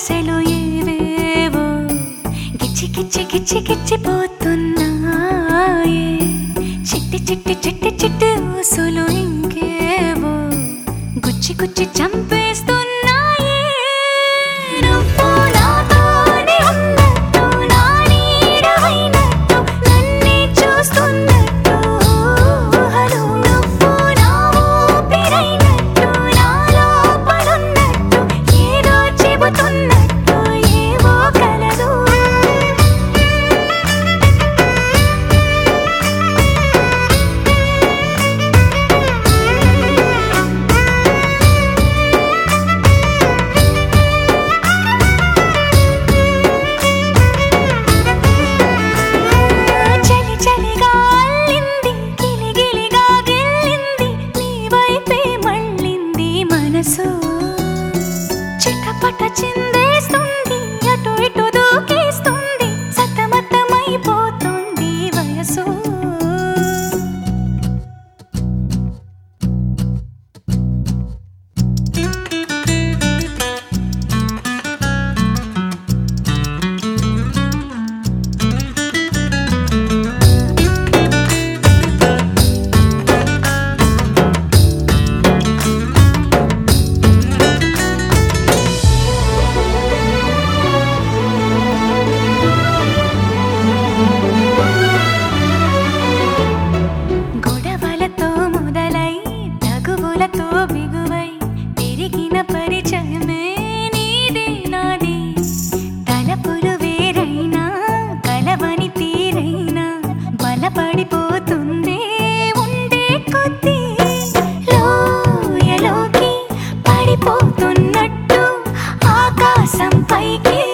ఆశలు ఏవేవో గిచ్చి గిచ్చి గిచ్చి గిచ్చిపోతున్నాయే చిట్టి చిట్టి చిట్టి చిట్టి ఊసులు ఇంకేవో గుచ్చి గుచ్చి చంపేస్తున్నాయే నువ్వు నాతోనే ఉన్నట్టు నా నీడవైనట్టు నన్నే చూస్తున్నట్టు ఊహలు నువ్వు నా ఊపిరైనట్టు నా లోపలున్నట్టు ఏదో చెబుతున్నట్టు ఏవో కలదు చిటపట చిందేస్తుంది అటు ఇటు దూకేస్తుంది సతమతమైపోతుంది వయసు బిగువై పెరిగిన పరిచయమే నీదే నాది తలపులు వేరైనా కలవని తీరైనా బలపడిపోతుందే ఉండే కొద్దీ లోయలోకి పడిపోతున్నట్టు ఆకాశం పైకి